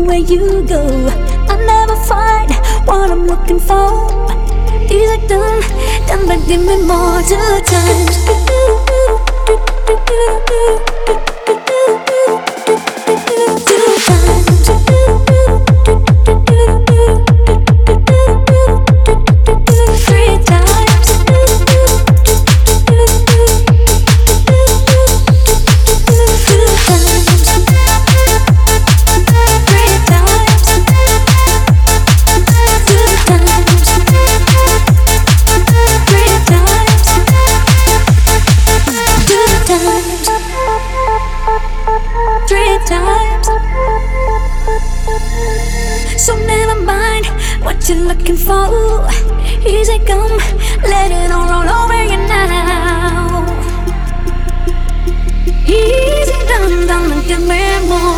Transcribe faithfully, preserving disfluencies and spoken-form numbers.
where you go. I never find what I'm looking for. These are done, done, but give me more two times. Two times. Three times. Two times. Three times. Two times. Three times. Two times. Three times. So never mind what you're looking for. Easy come, let it all roll over you now. Easy done, done, and give me more.